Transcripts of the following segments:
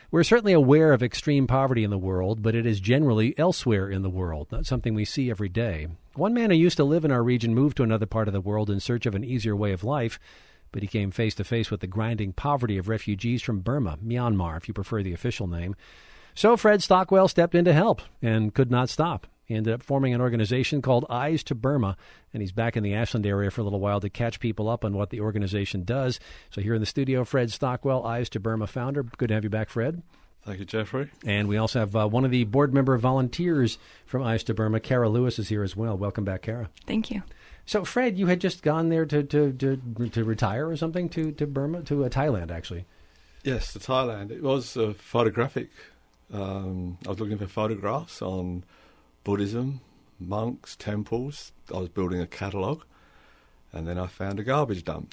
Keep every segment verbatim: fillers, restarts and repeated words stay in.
We're certainly aware of extreme poverty in the world, but it is generally elsewhere in the world, not something we see every day. One man who used to live in our region moved to another part of the world in search of an easier way of life, but he came face to face with the grinding poverty of refugees from Burma, Myanmar, if you prefer the official name. So Fred Stockwell stepped in to help and could not stop. He ended up forming an organization called Eyes to Burma, and he's back in the Ashland area for a little while to catch people up on what the organization does. So here in the studio, Fred Stockwell, Eyes to Burma founder. Good to have you back, Fred. Thank you, Jeffrey. And we also have uh, one of the board member volunteers from Eyes to Burma, Kara Lewis, is here as well. Welcome back, Kara. Thank you. So, Fred, you had just gone there to to, to, to retire or something, to, to Burma, to uh, Thailand, actually. Yes, to Thailand. It was uh, photographic. Um, I was looking for photographs on Buddhism, monks, temples. I was building a catalogue, and then I found a garbage dump,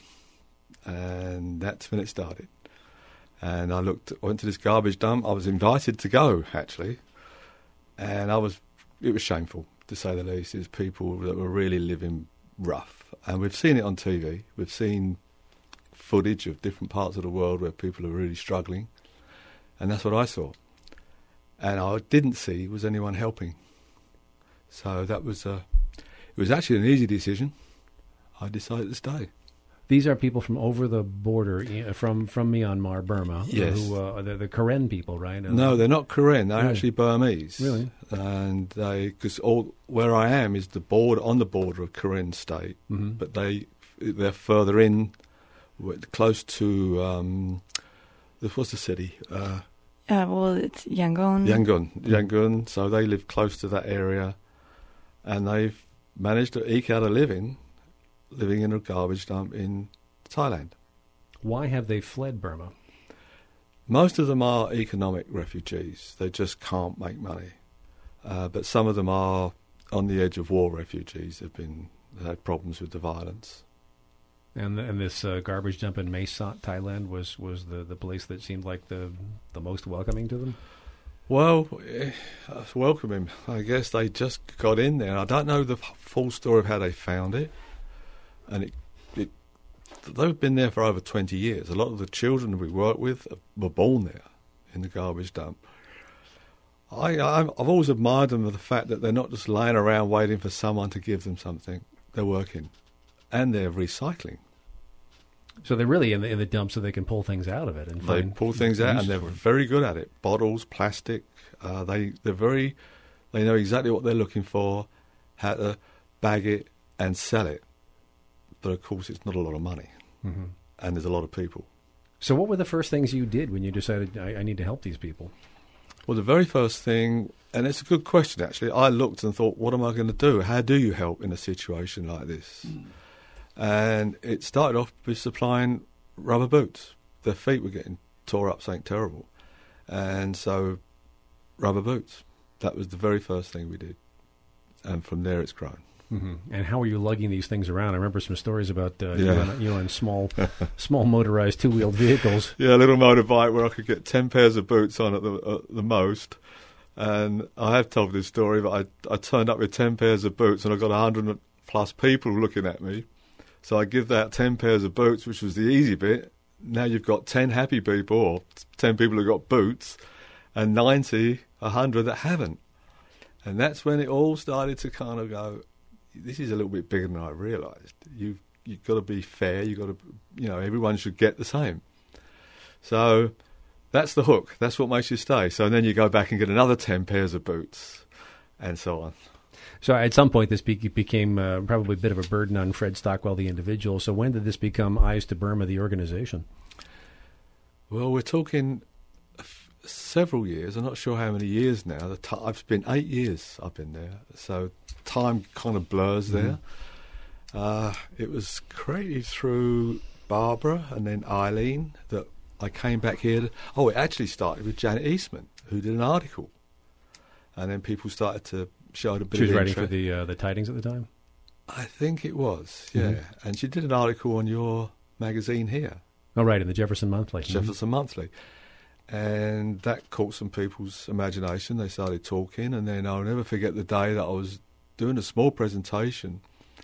and that's when it started. And I looked, I went to this garbage dump. I was invited to go, actually, and I was. It was shameful, to say the least. There's people that were really living rough, and we've seen it on T V. We've seen footage of different parts of the world where people are really struggling, and that's what I saw. And I didn't see was anyone helping. So that was a, it was actually an easy decision. I decided to stay. These are people from over the border, from, from Myanmar, Burma. Yes. Who, uh, they're the Karen people, right? No, they're not Karen. They're really? actually Burmese. Really? And they, because all where I am is the border, on the border of Karen state, mm-hmm. but they, they're further in, close to, um, what's the city? Uh, uh, well, it's Yangon. Yangon, Yangon. So they live close to that area. And they've managed to eke out a living, living in a garbage dump in Thailand. Why have they fled Burma? Most of them are economic refugees. They just can't make money. Uh, but some of them are on the edge of war refugees. They've been they've had problems with the violence. And and this uh, garbage dump in Mae Sot, Thailand, was, was the, the place that seemed like the the most welcoming to them? Well, eh, welcoming. I guess they just got in there. I don't know the f- full story of how they found it. And it, it, they've been there for over twenty years. A lot of the children we work with were born there in the garbage dump. I, I've always admired them for the fact that they're not just laying around waiting for someone to give them something. They're working. And they're recycling. So they're really in the, in the dump so they can pull things out of it. And they find pull things out, and they're very good at it. Bottles, plastic. Uh, they they're very. They know exactly what they're looking for, how to bag it and sell it. But of course, it's not a lot of money, mm-hmm. and there's a lot of people. So, what were the first things you did when you decided I, I need to help these people? Well, the very first thing, and it's a good question actually. I looked and thought, what am I going to do? How do you help in a situation like this? Mm. And it started off with supplying rubber boots. Their feet were getting tore up, something terrible. And so, rubber boots. That was the very first thing we did. And from there it's grown. Mm-hmm. And how were you lugging these things around? I remember some stories about uh, yeah. you, on, you on small small motorized two-wheeled vehicles. Yeah, a little motorbike where I could get ten pairs of boots on at the, uh, the most. And I have told this story, but I, I turned up with ten pairs of boots and I got one hundred plus people looking at me. So I give that ten pairs of boots, which was the easy bit. Now you've got ten happy people, or ten people who got boots, and ninety, one hundred that haven't. And that's when it all started to kind of go, this is a little bit bigger than I realised. You've, you've got to be fair. You've got to, you know, everyone should get the same. So that's the hook. That's what makes you stay. So then you go back and get another ten pairs of boots, and so on. So at some point, this be- became uh, probably a bit of a burden on Fred Stockwell, the individual. So when did this become Eyes to Burma, the organization? Well, we're talking f- several years. I'm not sure how many years now. The t- I've been eight years I've been there. So time kind of blurs mm-hmm. there. Uh, it was created through Barbara and then Eileen that I came back here. To, oh, it actually started with Janet Eastman, who did an article. And then people started to show a bit of interest. She was writing for the uh, the Tidings at the time? I think it was, yeah. Mm-hmm. And she did an article on your magazine here. Oh, right, in the Jefferson Monthly. Jefferson mm-hmm. Monthly. And that caught some people's imagination. They started talking, and then I'll never forget the day that I was doing a small presentation,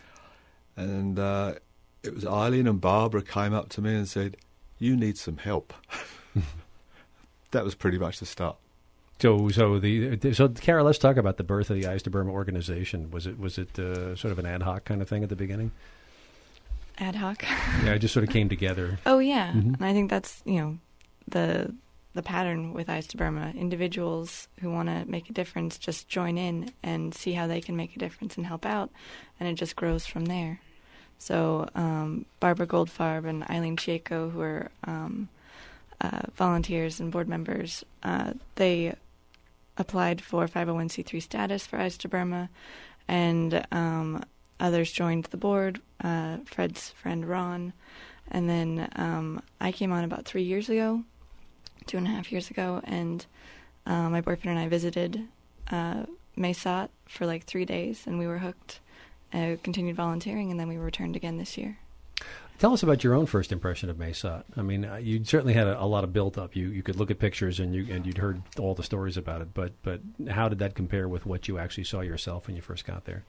and uh, it was Eileen and Barbara came up to me and said, "You need some help." that was pretty much the start. So, so the so Kara, let's talk about the birth of the Eyes to Burma organization. Was it was it uh, sort of an ad hoc kind of thing at the beginning? Ad hoc. Yeah, it just sort of came together. Oh yeah, Mhm. and I think that's you know the the pattern with Eyes to Burma. Individuals who want to make a difference just join in and see how they can make a difference and help out, and it just grows from there. So um, Barbara Goldfarb and Eileen Chieko, who are um, uh, volunteers and board members, uh, they applied for five oh one c three status for Eyes to Burma, and um, others joined the board, uh, Fred's friend Ron, and then um, I came on about three years ago, two and a half years ago, and uh, my boyfriend and I visited uh, Maysot for like three days, and we were hooked. Uh, continued volunteering, and then we returned again this year. Tell us about your own first impression of Maysot. I mean, uh, you certainly had a, a lot of built up. You you could look at pictures and you and you'd heard all the stories about it. But but how did that compare with what you actually saw yourself when you first got there?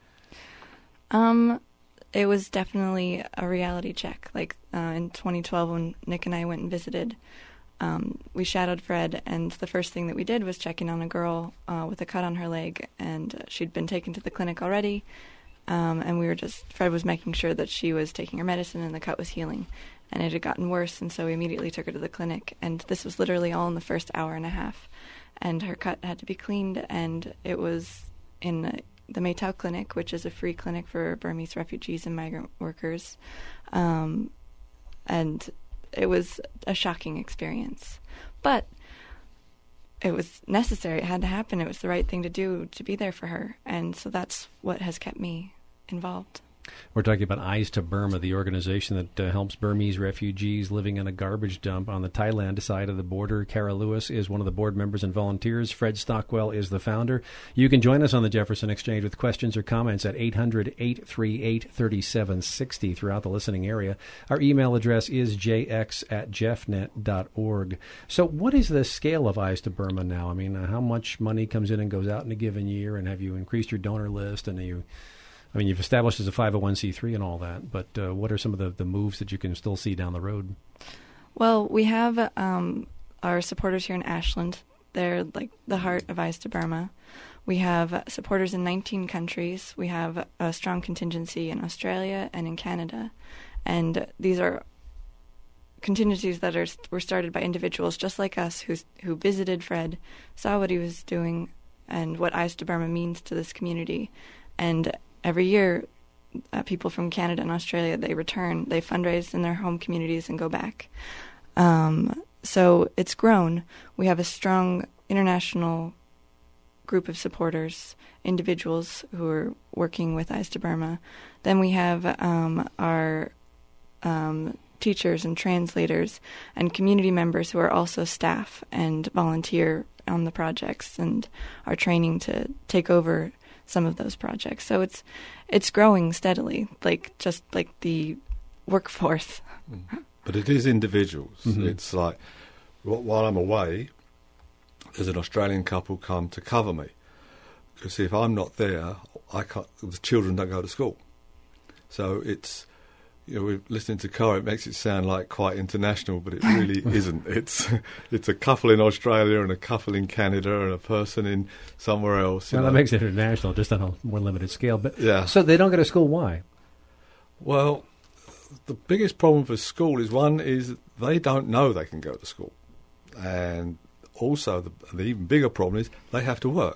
Um, it was definitely a reality check. Like uh, in twenty twelve, when Nick and I went and visited, um, we shadowed Fred, and the first thing that we did was check in on a girl uh, with a cut on her leg, and uh, she'd been taken to the clinic already. Um, and we were just, Fred was making sure that she was taking her medicine and the cut was healing. And it had gotten worse, and so we immediately took her to the clinic. And this was literally all in the first hour and a half. And her cut had to be cleaned, and it was in the, the Maytao Clinic, which is a free clinic for Burmese refugees and migrant workers. Um, and it was a shocking experience. But it was necessary. It had to happen. It was the right thing to do to be there for her. And so that's what has kept me involved. We're talking about Eyes to Burma, the organization that uh, helps Burmese refugees living in a garbage dump on the Thailand side of the border. Kara Lewis is one of the board members and volunteers. Fred Stockwell is the founder. You can join us on the Jefferson Exchange with questions or comments at eight hundred, eight three eight, three seven six zero throughout the listening area. Our email address is j x at jeffnet dot org. So what is the scale of Eyes to Burma now? I mean, uh, how much money comes in and goes out in a given year? And have you increased your donor list? And are you... I mean, you've established as a five oh one c three and all that, but uh, what are some of the, the moves that you can still see down the road? Well, we have um, our supporters here in Ashland. They're like the heart of Eyes to Burma. We have supporters in nineteen countries. We have a strong contingency in Australia and in Canada. And these are contingencies that are were started by individuals just like us who, who visited Fred, saw what he was doing, and what Eyes to Burma means to this community. And every year, uh, people from Canada and Australia, they return, they fundraise in their home communities and go back. Um, so it's grown. We have a strong international group of supporters, individuals who are working with Eyes to Burma. Then we have um, our um, teachers and translators and community members who are also staff and volunteer on the projects and are training to take over some of those projects. So it's it's growing steadily, like just like the workforce. But it is individuals. Mm-hmm. It's like, while I'm away, there's an Australian couple come to cover me. Because if I'm not there, I can't, the children don't go to school. So it's, you know, we're listening to Kara, it makes it sound like quite international, but it really isn't. It's it's a couple in Australia and a couple in Canada and a person in somewhere else. Well, know. that makes it international, just on a more limited scale. But Yeah. So they don't go to school. Why? Well, the biggest problem for school is, one, is they don't know they can go to school. And also, the, the even bigger problem is they have to work.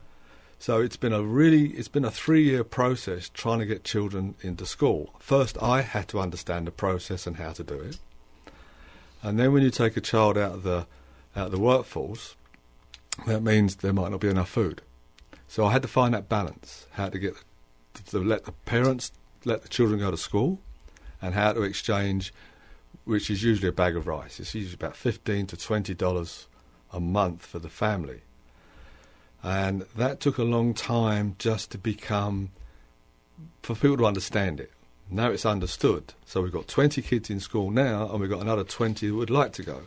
So it's been a really, it's been a three-year process trying to get children into school. First, I had to understand the process and how to do it. And then when you take a child out of the out of the workforce, that means there might not be enough food. So I had to find that balance, how to get, to let the parents, let the children go to school, and how to exchange, which is usually a bag of rice. It's usually about fifteen to twenty dollars a month for the family. And that took a long time just to become, for people to understand it. Now it's understood. So we've got twenty kids in school now, and we've got another twenty who would like to go.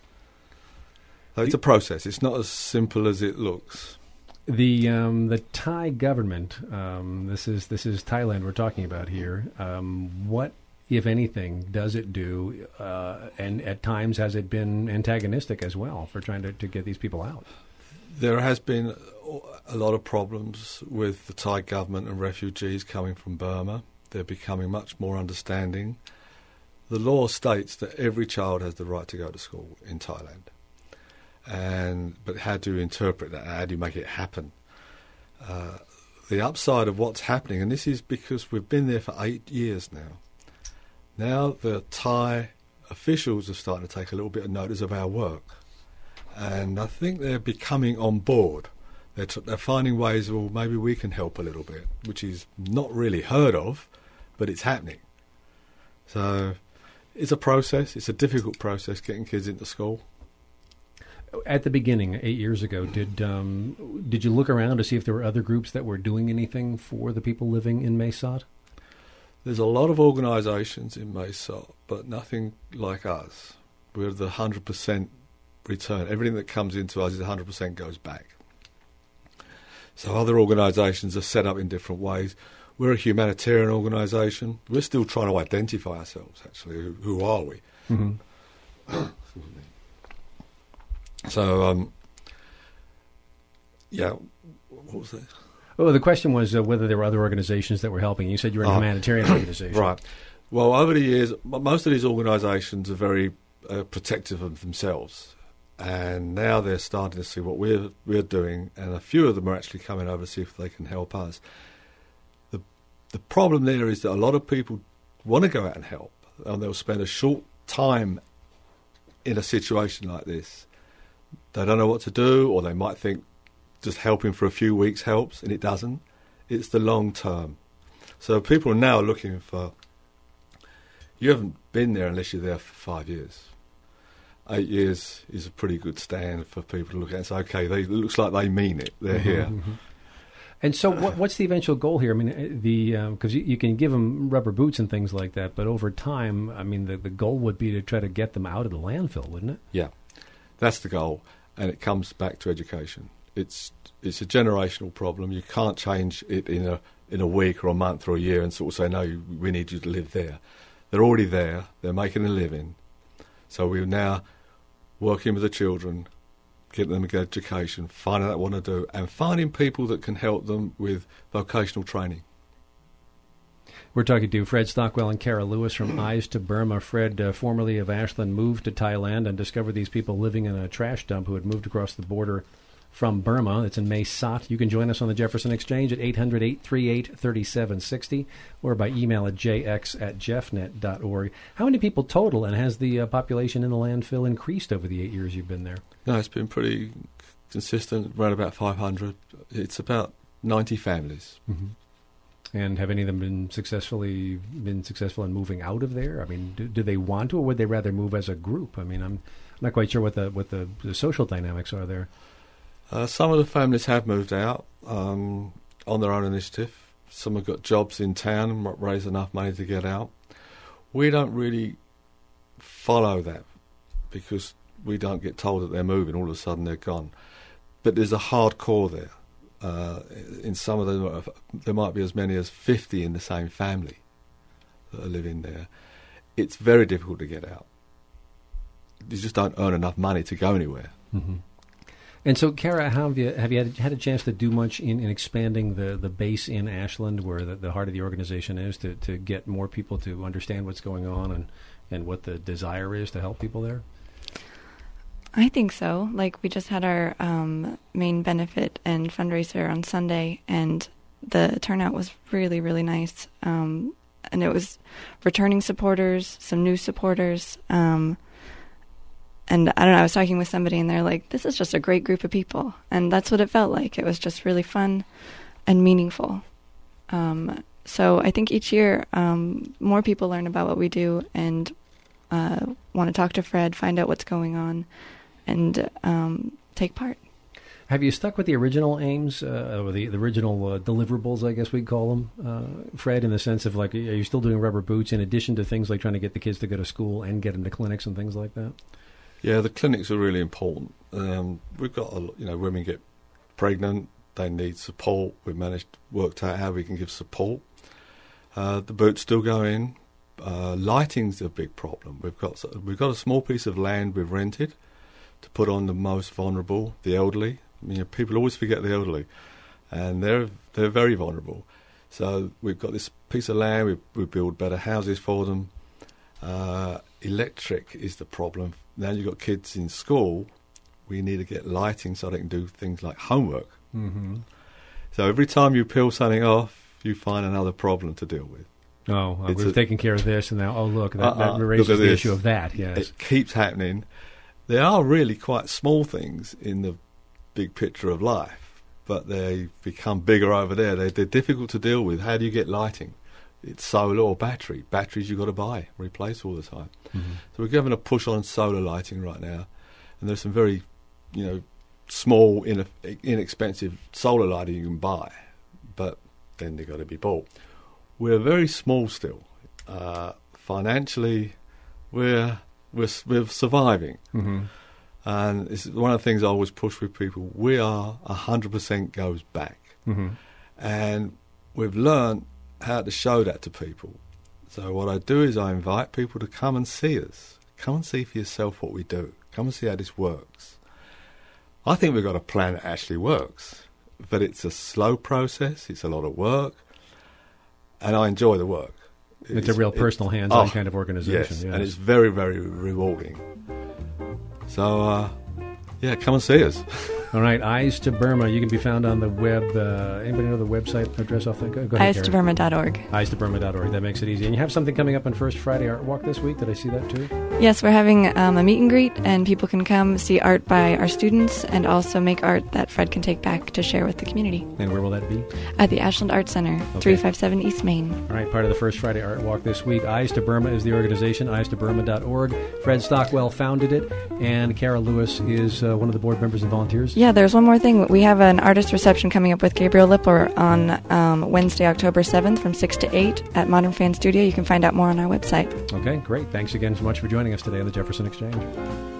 So it's a process. It's not as simple as it looks. The um, the Thai government, um, this is this is Thailand we're talking about here. Um, what if anything, does it do? Uh, and at times has it been antagonistic as well for trying to, to get these people out? There has been a lot of problems with the Thai government and refugees coming from Burma. They're becoming much more understanding. The law states that every child has the right to go to school in Thailand. And but how do you interpret that? How do you make it happen? Uh, the upside of what's happening, and this is because we've been there for eight years now, now the Thai officials are starting to take a little bit of notice of our work. And I think they're becoming on board. They're, t- they're finding ways, well, maybe we can help a little bit, which is not really heard of, but it's happening. So it's a process. It's a difficult process getting kids into school. At the beginning, eight years ago, did um, did you look around to see if there were other groups that were doing anything for the people living in Mae Sot? There's a lot of organisations in Mae Sot, but nothing like us. We're the one hundred percent return. Everything that comes into us is one hundred percent goes back. So other organisations are set up in different ways. We're a humanitarian organisation. We're still trying to identify ourselves, actually. Who, who are we? Mm-hmm. So, um, yeah, what was that? Well, the question was uh, whether there were other organisations that were helping. You said you were a uh, humanitarian organisation. Right. Well, over the years, most of these organisations are very uh, protective of themselves. And now they're starting to see what we're we're doing, and a few of them are actually coming over to see if they can help us. The the problem there is that a lot of people want to go out and help, and they'll spend a short time in a situation like this. They don't know what to do, or they might think just helping for a few weeks helps, and it doesn't. It's the long term. So people are now looking for... You haven't been there unless you're there for five years. Eight years is a pretty good stand for people to look at and say, okay, they, it looks like they mean it. They're mm-hmm, here. Mm-hmm. And so what, what's the eventual goal here? I mean, the because um, you, you can give them rubber boots and things like that, but over time, I mean, the, the goal would be to try to get them out of the landfill, wouldn't it? Yeah. That's the goal, and it comes back to education. It's it's a generational problem. You can't change it in a in a week or a month or a year and sort of say, no, we need you to live there. They're already there. They're making a living. So we're now working with the children, getting them a good education, finding out what to do, and finding people that can help them with vocational training. We're talking to Fred Stockwell and Kara Lewis from Eyes to Burma. Fred, uh, formerly of Ashland, moved to Thailand and discovered these people living in a trash dump who had moved across the border from Burma. It's in Mae Sot. You can join us on the Jefferson Exchange at eight hundred, eight three eight, three seven six zero or by email at j x at jeffnet dot org. How many people total, and has the uh, population in the landfill increased over the eight years you've been there? No, it's been pretty consistent, around about five hundred. It's about ninety families. Mm-hmm. And have any of them been successfully been successful in moving out of there? I mean, do, do they want to, or would they rather move as a group? I mean, I'm not quite sure what the what the, the social dynamics are there. Uh, some of the families have moved out um, on their own initiative. Some have got jobs in town and raised enough money to get out. We don't really follow that because we don't get told that they're moving. All of a sudden, they're gone. But there's a hardcore there. Uh, in some of them, there might be as many as fifty in the same family that are living there. It's very difficult to get out. You just don't earn enough money to go anywhere. Mm-hmm. And so, Kara, how have you have you had, had a chance to do much in, in expanding the, the base in Ashland, where the, the heart of the organization is, to, to get more people to understand what's going on and, and what the desire is to help people there? I think so. Like, we just had our um, main benefit and fundraiser on Sunday, and the turnout was really, really nice. Um, and it was returning supporters, some new supporters. Um, and I don't know, I was talking with somebody, and they're like, this is just a great group of people. And that's what it felt like. It was just really fun and meaningful. Um, so I think each year um, more people learn about what we do and uh, want to talk to Fred, find out what's going on, and um, take part. Have you stuck with the original aims, uh, or the, the original uh, deliverables, I guess we'd call them, uh, Fred, in the sense of, like, are you still doing rubber boots in addition to things like trying to get the kids to go to school and get them to clinics and things like that? Yeah, the clinics are really important. Um, we've got, a, you know, women get pregnant, they need support. We've managed, worked out how we can give support. Uh, the boots still go in. Uh, lighting's a big problem. We've got we've got a small piece of land we've rented to put on the most vulnerable, the elderly. You know, people always forget the elderly, and they're they're very vulnerable. So we've got this piece of land. We we build better houses for them. Uh, electric is the problem. Now you've got kids in school. We need to get lighting so they can do things like homework. Mm-hmm. So every time you peel something off, you find another problem to deal with. Oh, well, It's we've a- taken care of this, and now, oh, look, that, Uh-uh, that raises look at the this. issue of that, yes. It keeps happening. There are really quite small things in the big picture of life, but they become bigger over there. They're, they're difficult to deal with. How do you get lighting? It's solar or battery. Batteries you've got to buy, replace all the time. Mm-hmm. So we're giving a push on solar lighting right now, and there's some very, you know, small, ine- inexpensive solar lighting you can buy, but then they've got to be bought. We're very small still. Uh, financially, we're, we're we're surviving, Mm-hmm. and it's one of the things I always push with people. We are one hundred percent goes back, Mm-hmm. and we've learned how to show that to people. So what I do is I invite people to come and see us. Come and see for yourself what we do. Come and see how this works. I think we've got a plan that actually works, but it's a slow process. It's a lot of work, and I enjoy the work. It's, a real it- personal, hands-on oh, kind of organization. Yes, yes. and it's very, very rewarding. So, uh, yeah, come and see us. All right, Eyes to Burma. You can be found on the web. Uh, anybody know the website address off the go? Go ahead, eyes to Karen. burma dot org. eyes to burma dot org. That makes it easy. And you have something coming up on First Friday Art Walk this week. Did I see that too? Yes, we're having um, a meet and greet, and people can come see art by our students and also make art that Fred can take back to share with the community And where will that be? at the Ashland Art Center, three fifty-seven East Main. All right, part of the First Friday Art Walk this week. Eyes to Burma is the organization, eyes to burma dot org. Fred Stockwell founded it, and Kara Lewis is uh, one of the board members and volunteers. Yeah, there's one more thing. We have an artist reception coming up with Gabriel Lippler on um, Wednesday, October seventh from six to eight at Modern Fan Studio. You can find out more on our website. Okay, great. Thanks again so much for joining us today on the Jefferson Exchange.